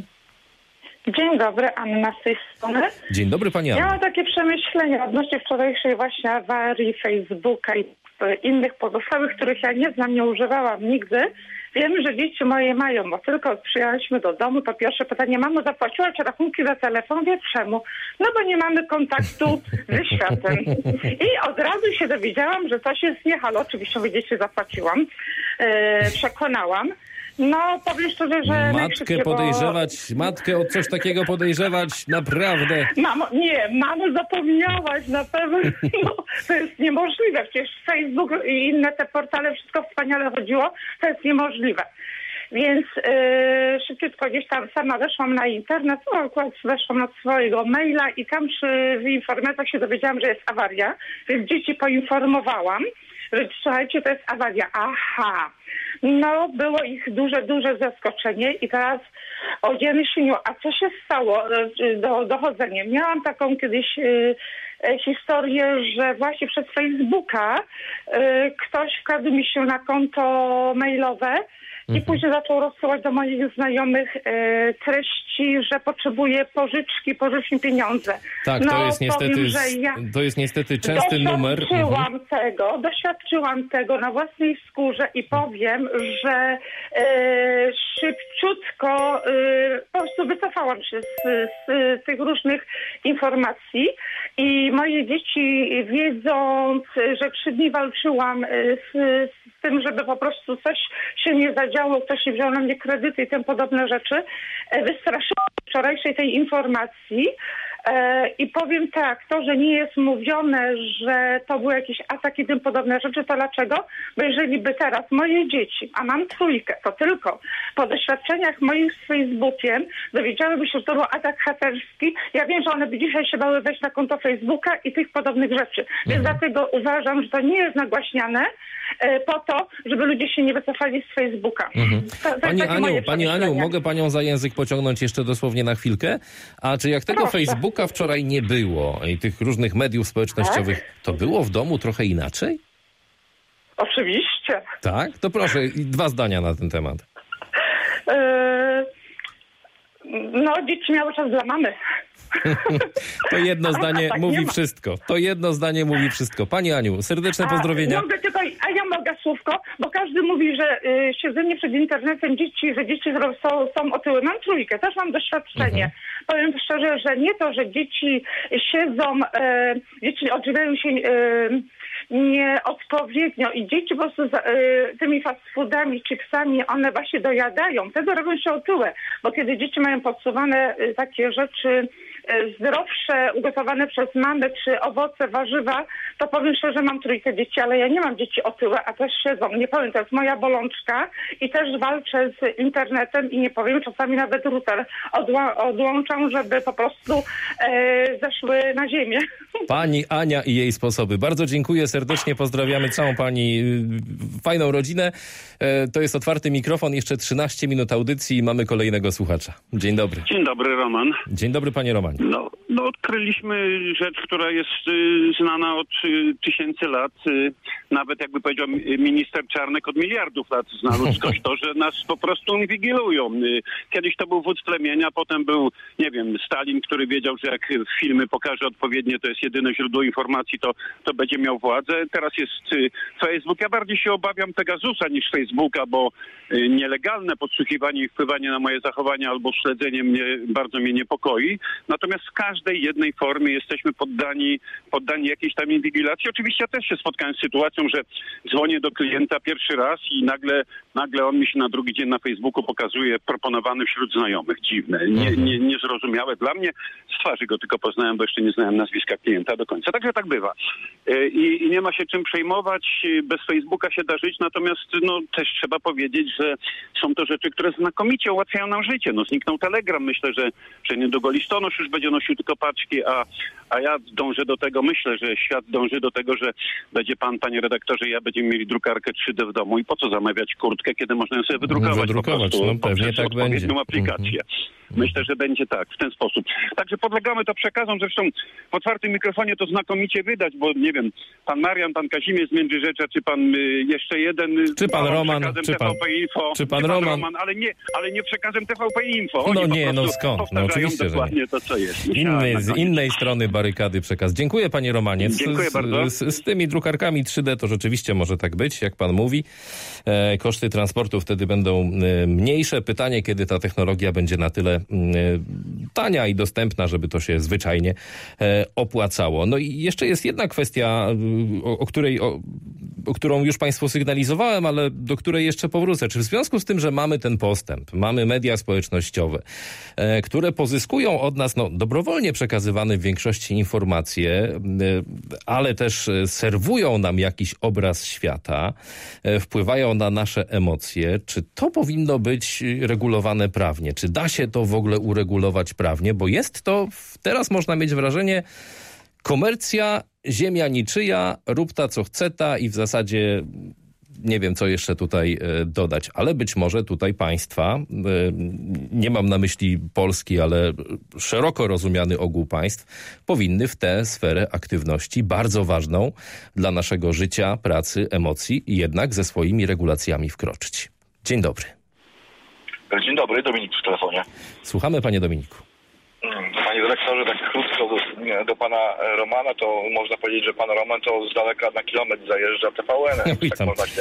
Dzień dobry, Anna z tej strony. Dzień dobry, pani Anna. Ja mam takie przemyślenia odnośnie wczorajszej właśnie awarii Facebooka i innych pozostałych, których ja nie znam, nie używałam nigdy. Wiem, że dzieci moje mają, bo tylko przyjechaliśmy do domu, to pierwsze pytanie, mamo, zapłaciłaś rachunki za telefon? Wie czemu? No bo nie mamy kontaktu ze światem. I od razu się dowiedziałam, że coś jest nie halo. Oczywiście dzieci zapłaciłam, e, przekonałam. No, powiem szczerze, że... Matkę podejrzewać, bo... matkę o coś takiego podejrzewać, naprawdę. Mamo, nie, mamo, zapomniałaś na pewno. No, to jest niemożliwe. Przecież Facebook i inne te portale, wszystko wspaniale chodziło. To jest niemożliwe. Więc yy, szybciutko gdzieś tam sama weszłam na internet, no akurat weszłam na swojego maila i tam przy, w informacjach się dowiedziałam, że jest awaria, więc dzieci poinformowałam, że słuchajcie, to jest awaria. Aha. No, było ich duże, duże zaskoczenie i teraz o Jemyszyniu, a co się stało? Do, dochodzenie. Miałam taką kiedyś y, historię, że właśnie przez Facebooka y, ktoś wkradł mi się na konto mailowe i później zaczął rozsyłać do moich znajomych e, treści, że potrzebuje pożyczki, pożycz mi pieniądze. Tak, no, to jest niestety, powiem, że ja to jest niestety częsty numer. Doświadczyłam mhm. tego, doświadczyłam tego na własnej skórze i powiem, że e, szybciutko e, po prostu wycofałam się z, z, z tych różnych informacji i moje dzieci, wiedząc, że trzy dni walczyłam z, z tym, żeby po prostu coś się nie zadziało, ktoś nie wziął na mnie kredyty i tym podobne rzeczy, wystraszyłam wczorajszej tej informacji. I powiem tak, to, że nie jest mówione, że to były jakieś ataki i tym podobne rzeczy, to dlaczego? Bo jeżeli by teraz moje dzieci, a mam trójkę, to tylko po doświadczeniach moich z Facebookiem dowiedziałyby się, że to był atak hakerski, ja wiem, że one by dzisiaj się bały wejść na konto Facebooka i tych podobnych rzeczy. Więc mhm. dlatego uważam, że to nie jest nagłaśniane e, po to, żeby ludzie się nie wycofali z Facebooka. Mhm. To, to Pani Aniu, Pani Aniu, mogę Panią za język pociągnąć jeszcze dosłownie na chwilkę? A czy jak tego Proszę. Facebooka wczoraj nie było i tych różnych mediów społecznościowych, tak? To było w domu trochę inaczej? Oczywiście. Tak? To proszę, dwa zdania na ten temat. Yy, no, dzieci miały czas dla mamy. To jedno zdanie tak mówi wszystko. To jedno zdanie mówi wszystko. Pani Aniu, serdeczne a, pozdrowienia. Mogę tylko, a ja mogę słówko, bo każdy mówi, że y, siedzenie przed internetem dzieci, że dzieci są, są otyłe. Mam trójkę, też mam doświadczenie. Mhm. Powiem szczerze, że nie to, że dzieci siedzą, e, dzieci odżywiają się e, nieodpowiednio i dzieci po prostu za, e, tymi fast foodami, chipsami, one właśnie dojadają. Tego robią się otyłe, bo kiedy dzieci mają podsuwane e, takie rzeczy zdrowsze, ugotowane przez mamę, czy owoce, warzywa, to powiem szczerze, mam trójkę dzieci, ale ja nie mam dzieci otyłe, a też siedzą. Nie powiem, to jest moja bolączka i też walczę z internetem i nie powiem, czasami nawet router odła- odłączam, żeby po prostu e, zeszły na ziemię. Pani Ania i jej sposoby. Bardzo dziękuję serdecznie, pozdrawiamy całą pani fajną rodzinę. E, to jest otwarty mikrofon, jeszcze trzynaście minut audycji i mamy kolejnego słuchacza. Dzień dobry. Dzień dobry, Roman. Dzień dobry, panie Romanie. No, no odkryliśmy rzecz, która jest y, znana od y, tysięcy lat. Y, nawet jakby powiedział minister Czarnek, od miliardów lat zna ludzkość to, że nas po prostu inwigilują. Y, kiedyś to był wódz plemienia, potem był, nie wiem, Stalin, który wiedział, że jak filmy pokaże odpowiednie, to jest jedyne źródło informacji, to, to będzie miał władzę. Teraz jest y, Facebook. Ja bardziej się obawiam Pegasusa niż Facebooka, bo y, nielegalne podsłuchiwanie i wpływanie na moje zachowania albo śledzenie mnie bardzo mnie niepokoi. Natomiast w każdej jednej formie jesteśmy poddani, poddani jakiejś tam inwigilacji. Oczywiście ja też się spotkałem z sytuacją, że dzwonię do klienta pierwszy raz i nagle, nagle on mi się na drugi dzień na Facebooku pokazuje proponowany wśród znajomych. Dziwne, nie, nie, niezrozumiałe dla mnie. Z twarzy go tylko poznałem, bo jeszcze nie znałem nazwiska klienta do końca. Także tak bywa. I, i nie ma się czym przejmować. Bez Facebooka się da żyć, natomiast no, też trzeba powiedzieć, że są to rzeczy, które znakomicie ułatwiają nam życie. No, zniknął Telegram. Myślę, że, że niedługo listonosz już będzie nosił tylko paczki, a, a ja dążę do tego, myślę, że świat dąży do tego, że będzie pan, panie redaktorze, ja będziemy mieli drukarkę trzy D w domu i po co zamawiać kurtkę, kiedy można ją sobie wydrukować, wydrukować po prostu no, pewnie tak będzie. aplikację. Myślę, że będzie tak, w ten sposób. Także podlegamy to przekazom, zresztą w otwartym mikrofonie to znakomicie widać, bo nie wiem, pan Marian, pan Kazimierz z Międzyrzecza, czy pan y, jeszcze jeden... Czy pan Roman, czy pan, T V P Info, czy pan, czy pan Roman, Roman, ale nie, ale nie przekazem T V P Info. Oni no nie, no skąd? No oczywiście, że nie. To, co jest. Inny, z innej strony barykady przekaz. Dziękuję, panie Romanie. Z, Dziękuję z, bardzo. Z, z tymi drukarkami trzy D to rzeczywiście może tak być, jak pan mówi. E, koszty transportu wtedy będą e, mniejsze. Pytanie, kiedy ta technologia będzie na tyle e, tania i dostępna, żeby to się zwyczajnie e, opłacało. No i jeszcze jest jedna kwestia, o, o której o, o którą już państwu sygnalizowałem, ale do której jeszcze powrócę. Czy w związku z tym, że mamy ten postęp, mamy media społecznościowe, e, które pozyskują od nas no, dobrowolnie przekazywane w większości informacje, e, ale też serwują nam jakiś obraz świata, e, wpływają na nasze emocje, czy to powinno być regulowane prawnie? Czy da się to w ogóle uregulować prawnie? Bo jest to, teraz można mieć wrażenie, komercja, ziemia niczyja, rób ta co chce ta i w zasadzie nie wiem, co jeszcze tutaj dodać, ale być może tutaj państwa, nie mam na myśli Polski, ale szeroko rozumiany ogół państw, powinny w tę sferę aktywności, bardzo ważną dla naszego życia, pracy, emocji, jednak ze swoimi regulacjami wkroczyć. Dzień dobry. Dzień dobry, Dominik w telefonie. Słuchamy, panie Dominiku. Panie dyrektorze, tak krótko do, do pana Romana, to można powiedzieć, że pan Roman to z daleka na kilometr zajeżdża T V N. I tak tam. można, się,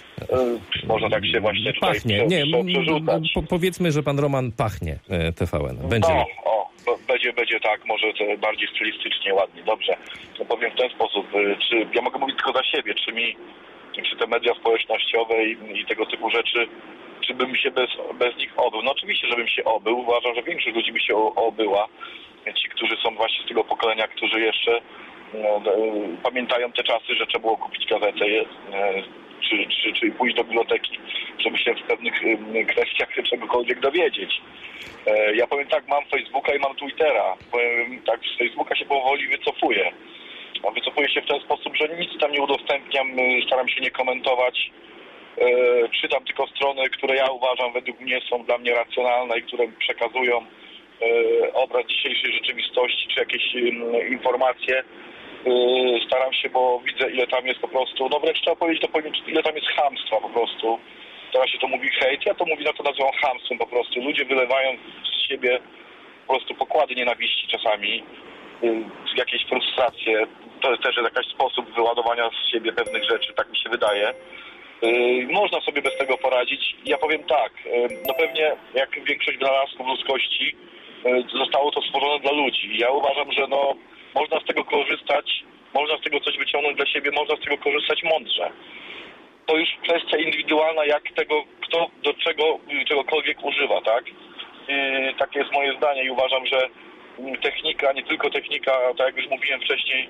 można tak się właśnie tutaj pachnie. prze, Nie, prze, przerzucać. Po, powiedzmy, że pan Roman pachnie T V N. Będzie. No, o, będzie, będzie tak, może to bardziej stylistycznie, ładnie, dobrze. To powiem w ten sposób, czy ja mogę mówić tylko za siebie, czy mi, czy te media społecznościowe i, i tego typu rzeczy, czy bym się bez, bez nich obył? No oczywiście, żebym się obył. Uważam, że większość ludzi by się obyła. Ci, którzy są właśnie z tego pokolenia, którzy jeszcze no, pamiętają te czasy, że trzeba było kupić gazetę czy, czy, czy pójść do biblioteki, żeby się w pewnych kwestiach czegokolwiek dowiedzieć. Ja powiem tak, mam Facebooka i mam Twittera. Powiem tak, z Facebooka się powoli wycofuję. A wycofuję się w ten sposób, że nic tam nie udostępniam, staram się nie komentować. E, czytam tylko strony, które ja uważam według mnie są dla mnie racjonalne i które przekazują e, obraz dzisiejszej rzeczywistości czy jakieś e, informacje. E, staram się, bo widzę, ile tam jest po prostu, no wręcz trzeba powiedzieć, to powiedzieć, ile tam jest chamstwa po prostu. Teraz się to mówi hejt, ja to mówię, na to nazywam chamstwem po prostu. Ludzie wylewają z siebie po prostu pokłady nienawiści czasami, e, jakieś frustracje. To jest też jakiś sposób wyładowania z siebie pewnych rzeczy, tak mi się wydaje. Yy, można sobie bez tego poradzić. Ja powiem tak, yy, no pewnie jak większość wynalazków ludzkości yy, zostało to stworzone dla ludzi. Ja uważam, że no można z tego korzystać, można z tego coś wyciągnąć dla siebie, można z tego korzystać mądrze. To już kwestia indywidualna, jak tego, kto do czego, czegokolwiek używa, tak? Yy, takie jest moje zdanie i uważam, że technika, nie tylko technika, tak jak już mówiłem wcześniej,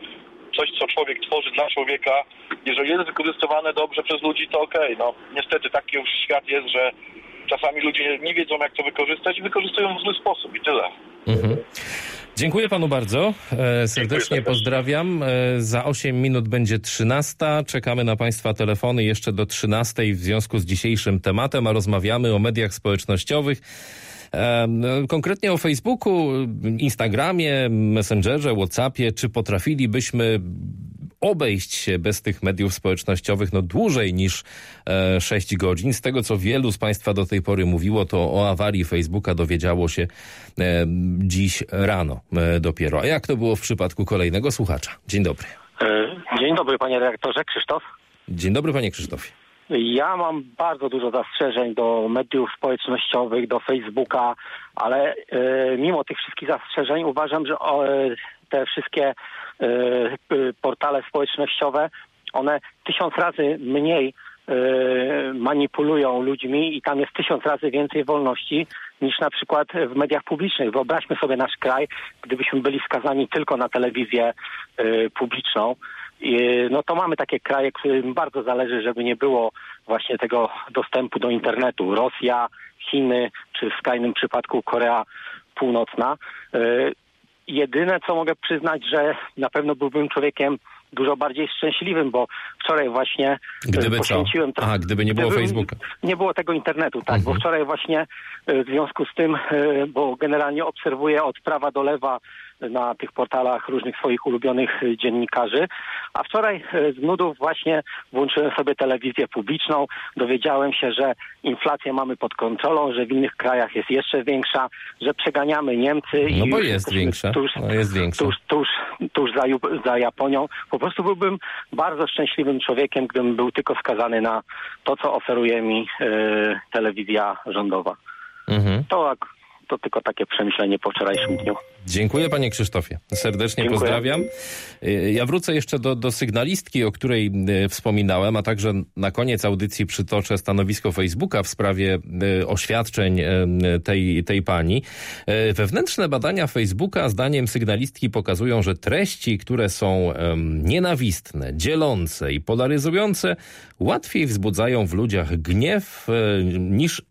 coś, co człowiek tworzy dla człowieka, jeżeli jest wykorzystywane dobrze przez ludzi, to okej. No niestety taki już świat jest, że czasami ludzie nie wiedzą, jak to wykorzystać i wykorzystują w zły sposób i tyle. Mhm. Dziękuję panu bardzo. E, serdecznie pozdrawiam. E, za osiem minut będzie trzynasta. Czekamy na państwa telefony jeszcze do trzynastej w związku z dzisiejszym tematem, a rozmawiamy o mediach społecznościowych. E, konkretnie o Facebooku, Instagramie, Messengerze, WhatsAppie. Czy potrafilibyśmy obejść się bez tych mediów społecznościowych no dłużej niż e, sześć godzin. Z tego, co wielu z państwa do tej pory mówiło, to o awarii Facebooka dowiedziało się e, dziś rano e, dopiero. A jak to było w przypadku kolejnego słuchacza? Dzień dobry. Dzień dobry, panie redaktorze. Krzysztof. Dzień dobry, panie Krzysztofie. Ja mam bardzo dużo zastrzeżeń do mediów społecznościowych, do Facebooka, ale e, mimo tych wszystkich zastrzeżeń uważam, że o, te wszystkie e, portale społecznościowe, one tysiąc razy mniej e, manipulują ludźmi i tam jest tysiąc razy więcej wolności niż na przykład w mediach publicznych. Wyobraźmy sobie nasz kraj, gdybyśmy byli skazani tylko na telewizję e, publiczną. No to mamy takie kraje, którym bardzo zależy, żeby nie było właśnie tego dostępu do internetu. Rosja, Chiny, czy w skrajnym przypadku Korea Północna. Jedyne, co mogę przyznać, że na pewno byłbym człowiekiem dużo bardziej szczęśliwym, bo wczoraj właśnie gdyby poświęciłem... Co? Aha, gdyby nie było gdyby, Facebooka. Nie było tego internetu, tak, Mhm. bo wczoraj właśnie w związku z tym, bo generalnie obserwuję od prawa do lewa na tych portalach różnych swoich ulubionych dziennikarzy, a wczoraj z nudów właśnie włączyłem sobie telewizję publiczną, dowiedziałem się, że inflację mamy pod kontrolą, że w innych krajach jest jeszcze większa, że przeganiamy Niemcy. No i bo jest większa, tuż, no jest większa. Tuż, tuż, tuż za, za Japonią. Po prostu byłbym bardzo szczęśliwym człowiekiem, gdybym był tylko skazany na to, co oferuje mi e, telewizja rządowa. Mhm. To, to tylko takie przemyślenie po wczorajszym dniu. Dziękuję, panie Krzysztofie. Serdecznie Dziękuję. Pozdrawiam. Ja wrócę jeszcze do, do sygnalistki, o której wspominałem, a także na koniec audycji przytoczę stanowisko Facebooka w sprawie oświadczeń tej, tej pani. Wewnętrzne badania Facebooka zdaniem sygnalistki pokazują, że treści, które są nienawistne, dzielące i polaryzujące, łatwiej wzbudzają w ludziach gniew niż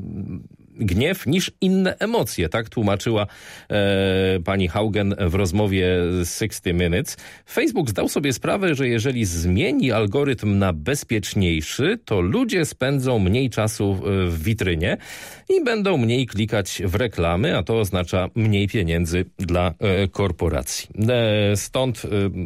gniew niż inne emocje, tak tłumaczyła e, pani Haugen w rozmowie z sixty minutes. Facebook zdał sobie sprawę, że jeżeli zmieni algorytm na bezpieczniejszy, to ludzie spędzą mniej czasu w witrynie i będą mniej klikać w reklamy, a to oznacza mniej pieniędzy dla e, korporacji. E, stąd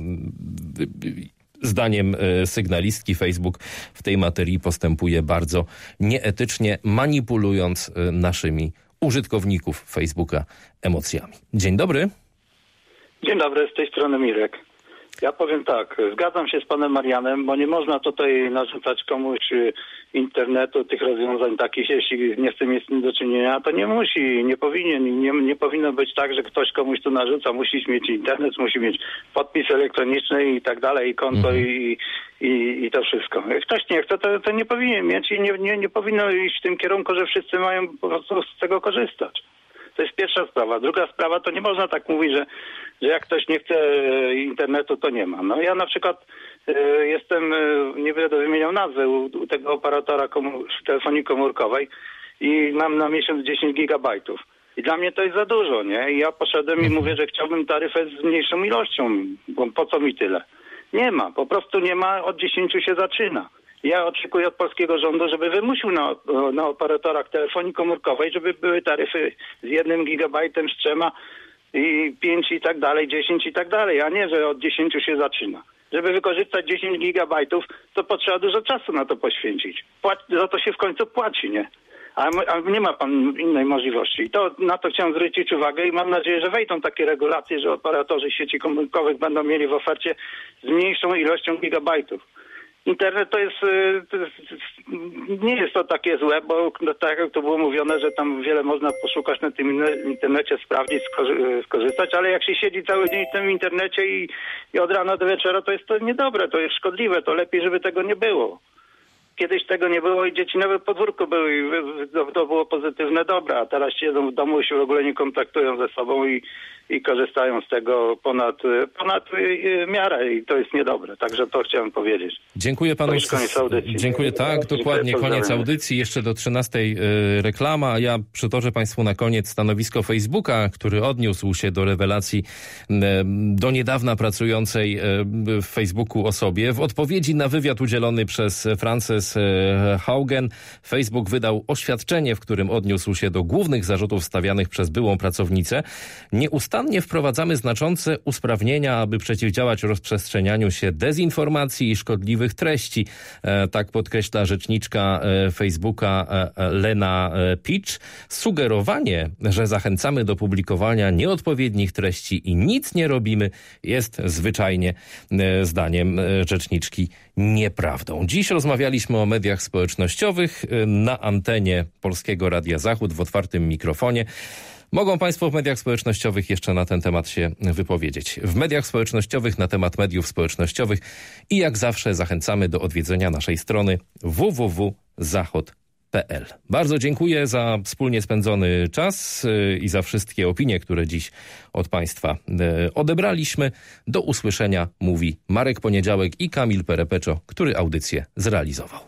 e, Zdaniem sygnalistki Facebook w tej materii postępuje bardzo nieetycznie, manipulując naszymi użytkowników Facebooka emocjami. Dzień dobry. Dzień dobry, z tej strony Mirek. Ja powiem tak, zgadzam się z panem Marianem, bo nie można tutaj narzucać komuś internetu, tych rozwiązań takich, jeśli nie chce mieć z tym do czynienia, to nie musi, nie powinien, nie, nie powinno być tak, że ktoś komuś tu narzuca, musi mieć internet, musi mieć podpis elektroniczny i tak dalej, i konto mhm. i, i, i to wszystko. Jak ktoś nie chce, to, to nie powinien mieć i nie, nie, nie powinno iść w tym kierunku, że wszyscy mają po prostu z tego korzystać. To jest pierwsza sprawa. Druga sprawa, to nie można tak mówić, że, że jak ktoś nie chce internetu, to nie ma. No ja na przykład y, jestem, y, nie będę wymieniał nazwy, u, u tego operatora komu- telefonii komórkowej i mam na miesiąc dziesięć gigabajtów. I dla mnie to jest za dużo, nie? I ja poszedłem i mówię, że chciałbym taryfę z mniejszą ilością, bo po co mi tyle? Nie ma, po prostu nie ma, od dziesięciu się zaczyna. Ja oczekuję od polskiego rządu, żeby wymusił na, na operatorach telefonii komórkowej, żeby były taryfy z jednym gigabajtem, z trzema i pięć i tak dalej, dziesięć i tak dalej, a nie, że od dziesięciu się zaczyna. Żeby wykorzystać dziesięć gigabajtów, to potrzeba dużo czasu na to poświęcić. Płac- za to się w końcu płaci, nie? A, a nie ma pan innej możliwości. I to, na to chciałem zwrócić uwagę i mam nadzieję, że wejdą takie regulacje, że operatorzy sieci komórkowych będą mieli w ofercie z mniejszą ilością gigabajtów. Internet to jest, to jest, nie jest to takie złe, bo tak jak to było mówione, że tam wiele można poszukać na tym internecie, sprawdzić, skorzystać, ale jak się siedzi cały dzień w tym internecie i, i od rana do wieczora, to jest to niedobre, to jest szkodliwe, to lepiej, żeby tego nie było. Kiedyś tego nie było i dzieci nawet w podwórku były i to było pozytywne dobra, a teraz siedzą w domu i się w ogóle nie kontaktują ze sobą i, i korzystają z tego ponad, ponad miarę i to jest niedobre. Także to chciałem powiedzieć. Dziękuję panu. To koniec audycji. Dziękuję, tak, dokładnie, koniec audycji. Jeszcze do trzynastej y, reklama, a ja przytoczę państwu na koniec stanowisko Facebooka, który odniósł się do rewelacji y, do niedawna pracującej y, w Facebooku osobie. W odpowiedzi na wywiad udzielony przez Frances y, Haugen, Facebook wydał oświadczenie, w którym odniósł się do głównych zarzutów stawianych przez byłą pracownicę. Nieustannie wprowadzamy znaczące usprawnienia, aby przeciwdziałać rozprzestrzenianiu się dezinformacji i szkodliwych treści. E, tak podkreśla rzeczniczka e, Facebooka e, Lena e, Pitch. Sugerowanie, że zachęcamy do publikowania nieodpowiednich treści i nic nie robimy, jest zwyczajnie, e, zdaniem e, rzeczniczki, nieprawdą. Dziś rozmawialiśmy o mediach społecznościowych e, na antenie Polskiego Radia Zachód w otwartym mikrofonie. Mogą państwo w mediach społecznościowych jeszcze na ten temat się wypowiedzieć. W mediach społecznościowych na temat mediów społecznościowych i jak zawsze zachęcamy do odwiedzenia naszej strony w w w kropka zachod kropka p l. Bardzo dziękuję za wspólnie spędzony czas i za wszystkie opinie, które dziś od państwa odebraliśmy. Do usłyszenia, mówi Marek Poniedziałek i Kamil Perepeczo, który audycję zrealizował.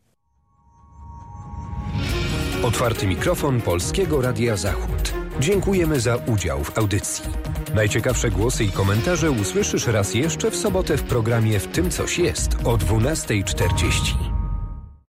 Otwarty mikrofon Polskiego Radia Zachód. Dziękujemy za udział w audycji. Najciekawsze głosy i komentarze usłyszysz raz jeszcze w sobotę w programie W tym coś jest o dwunasta czterdzieści.